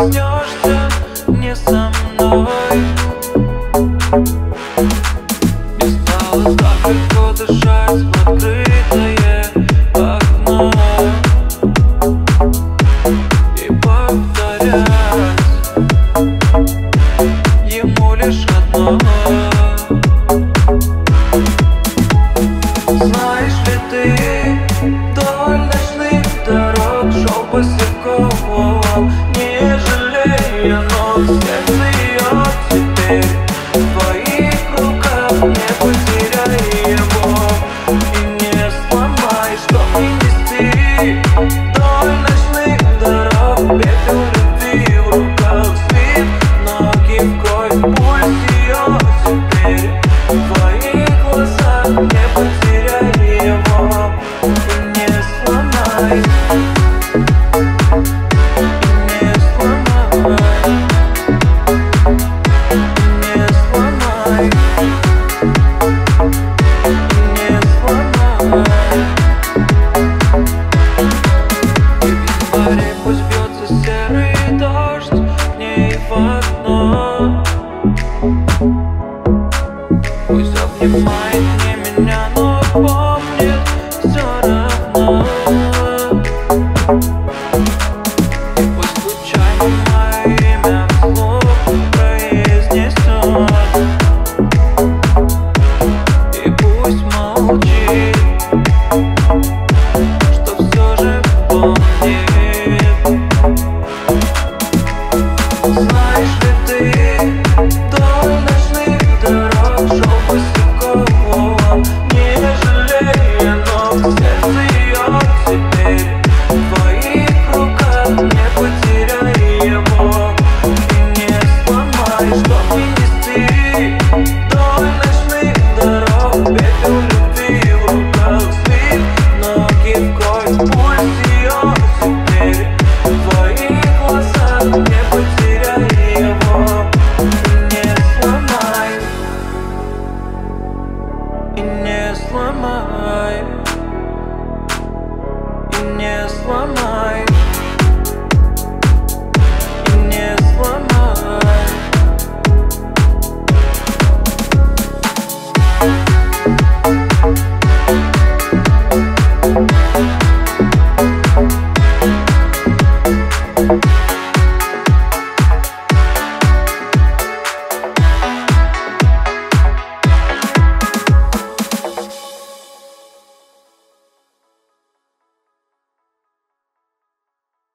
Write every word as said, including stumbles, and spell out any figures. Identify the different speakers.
Speaker 1: проснешься не со мной. Не стало так легко дышать в открытое окно и повторять ему лишь одно. Знаешь ли ты, вдоль ночных дорог шел босиком, не жалея ног, сердце ее теперь в твоих руках. Не потеряй его и не сломай, чтоб не нести вдоль ночных дорог пепел любви в руках, свет ноги в кровь, пульс ее теперь в твоих глазах. Не потеряй его и не сломай, и не сломай, не сломай, не сломай. И в январе пусть бьется серый дождь к ней в окно, пусть обнимает не меня, но помнит все равно. И пусть случайно мое имя вслух произнесет, и пусть молчит, что все же помнит. Знаешь ли ты, вдоль ночных дорог шел босиком, не жалея ног, сердце ее теперь в твоих руках. Не потеряй его и не сломай, чтоб не нести вдоль ночных дорог пепел любви в руках, свет ноги в кровь, пульс ее теперь в твоих глазах. Не потеряй его и не сломай, и не сломай, и не сломай.